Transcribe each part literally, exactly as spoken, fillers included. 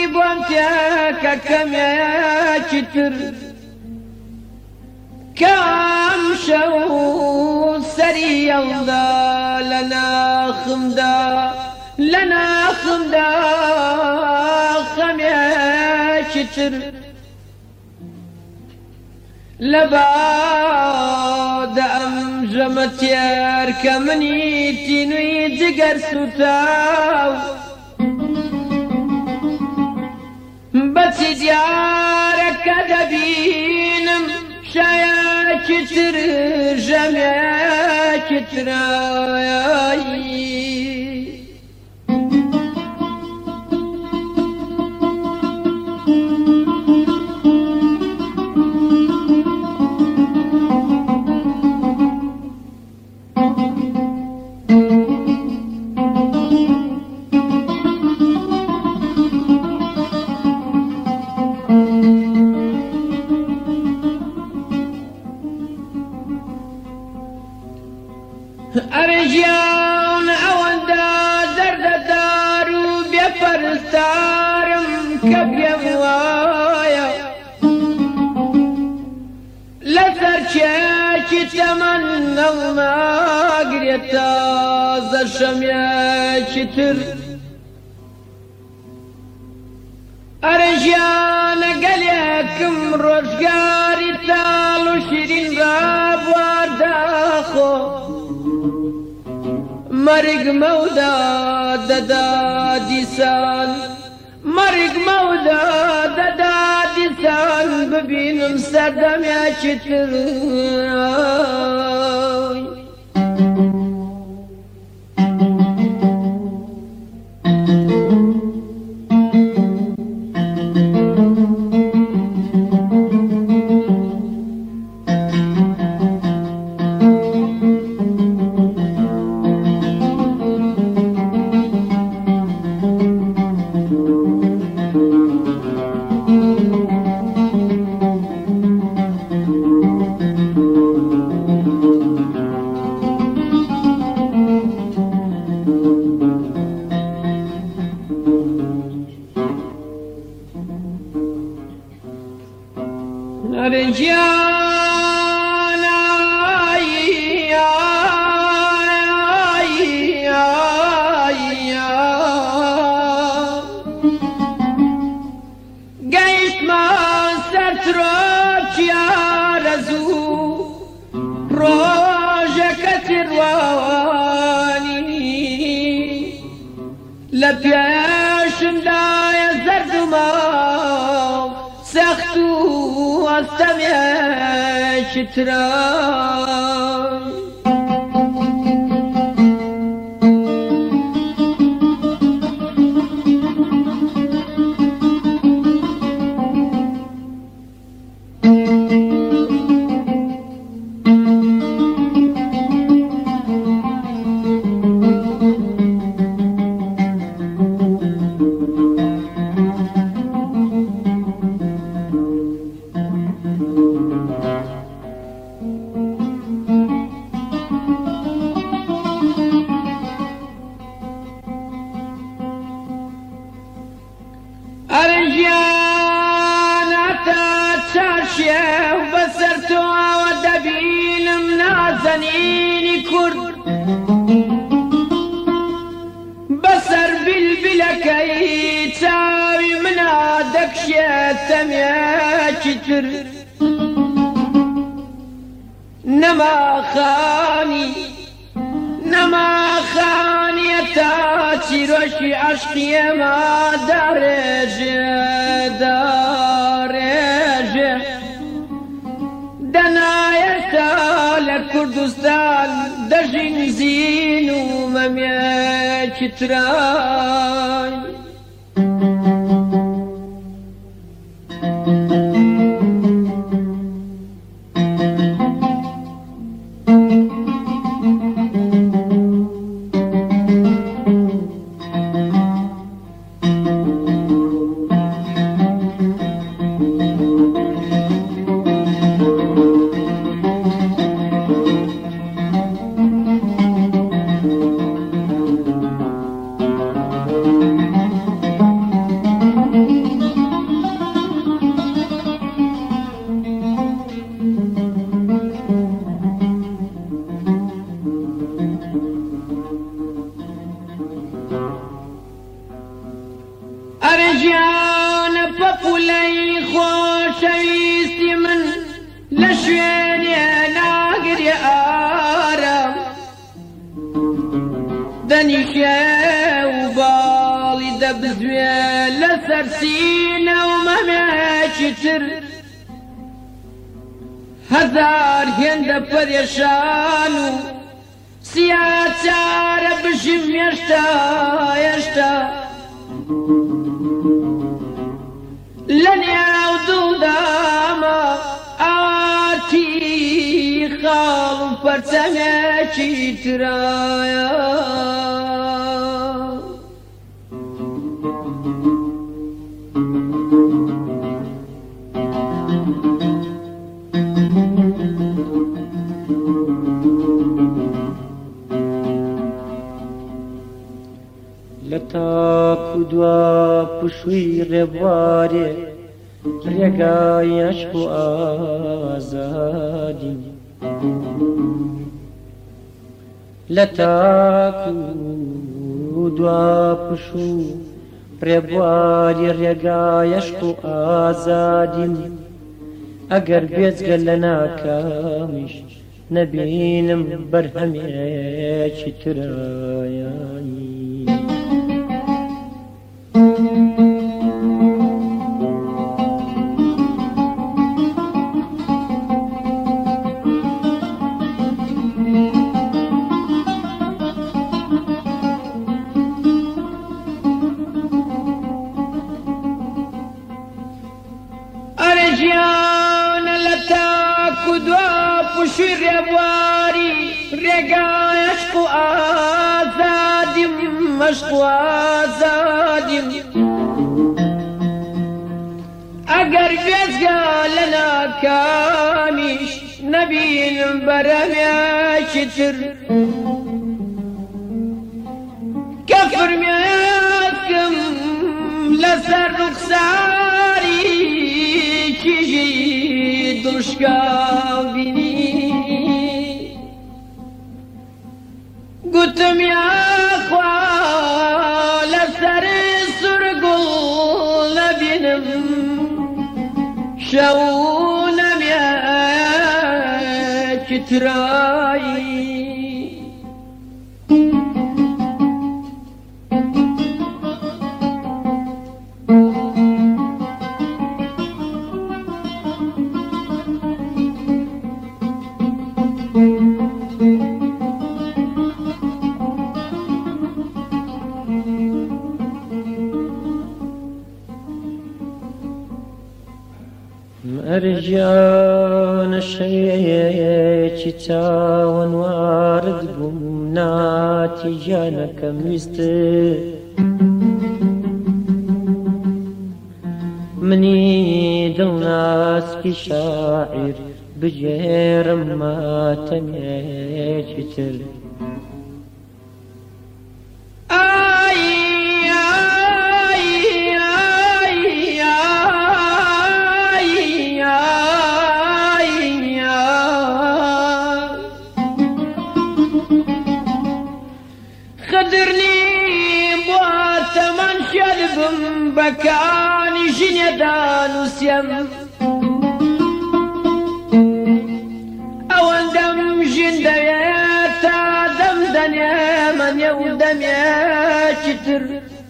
بۆنتێکە کەمێکی تر کام شەو سەری ئەڵدا لە ناخمدا لە ناخمدا خەمێکی تر لە بادە ئەم ژەمە تێر کە منی تینووی جگەر سوتاو بەچی دیارەکە دەبینم شایەکی تر ژەمێکی ترایی ئەرێژیان ئەوەندە دەردەدار و بێپەرستارم کە پێم وایە لەسەر چێکی تەمەنەڵ ناگرێت تازە شەمێکی تر ئەرێژیانە گەلێکم ڕۆژگاری تاڵ و شیرین ڕابواردەخۆ مرگ مودا ددا دیسان مرگ مودا ددا دیسان ببینم سەردەمێکی تر ئەرێژیان گەیشتمان سەر ترۆکیا ڕەزوو ڕۆژێکە تڕوانی لە پێشمدایە زەرد و ماو سەخت و ئەستەمێکی ترە ئەرێژیان هەتا چارشێو بەسەر تۆوە دەبینم نازەنینی کورد بەسەر بیلبیلەکەی چاوی منە دەکشێت تەمێکی تر نەماخانی نەماخانیەتە چیرۆشی عەشقی ئێمە دەڕێژێ دەڕێژێ دەنایەتە لە کوردستان دەژین زین و مەمێکی ترای ئەرەژیانە پەپوولەی خۆشەویستی من لە شوێنێ ناگرێ ئارام دەنیشێ و باڵی دەبزوێ لەسەر سینە و مەمێکی تر هەزار هێندە پەرێشان و سیاچارە بژیم هێشتا هێشتا لە نێو دڵدامە ئاتی خاڵ و پەرچەمێکی ترایە لە تاک و دوا پشووی ڕێبوارێ ڕێگای عەشق و ئازادی لە تاک و دوا پشوو ڕێبواری ڕێگای عەشق و ئازادیم ئەگەر بێجگە لە ناکامیش نەبینم بەرهەمێکی ترایانی ئەرەژیانە لە تاک و دوا پشووی ڕێبواری ڕێگای عەشق و ئازادیم عەشق و ئازادیم ئەگەر بێجگە لە ناکامیش نەبینم بەرەمێکی تر کە فرمێسکم لەسەر ڕوخساری کیژی دڵشکاو بینی گوتم یاخوا لەسەر سورگوڵ نەبینم شەو نەمێکی ترایی ئەرژیانە شەیەکی چاوەنوارت بووم ناتی گیانەکەم ویستت منی دڵناسکی شاعیر بجێرم ماتەمێکی تر بەکانی ژنێدان و سێم ئەوەندەم ژین دەوێت تا دەم دەنێمە نێو دەمێکی تر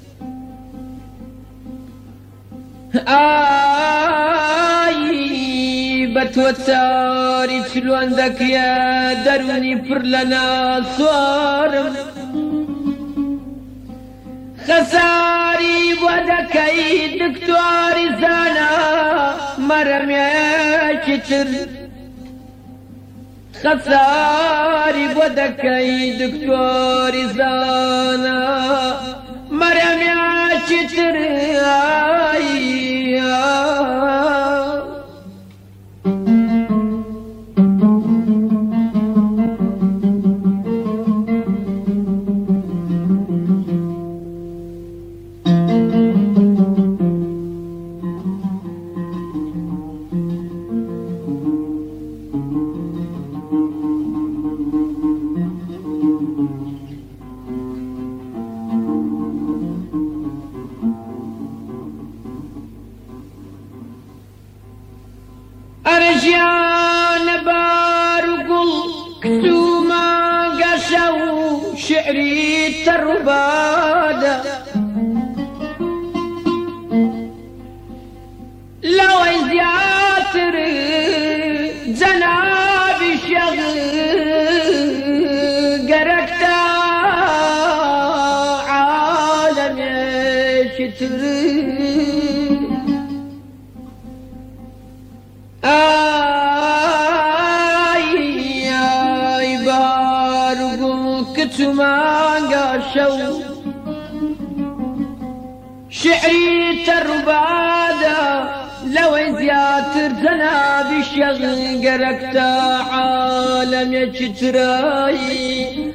ئای بە تۆ چاری چلوەندەکیە دەرونی پڕ لە ناسوارم خەساری بۆ دەکەی دکتۆری زانە مەرەمێکی تر خەساری بۆ دەکەی دکتۆری زانە مەرەمێکی تر يشتر آي آي بارقم كتمانقا شو شعري تربادا لو زياتر زنا بشغل قرقتا عالم يشتراي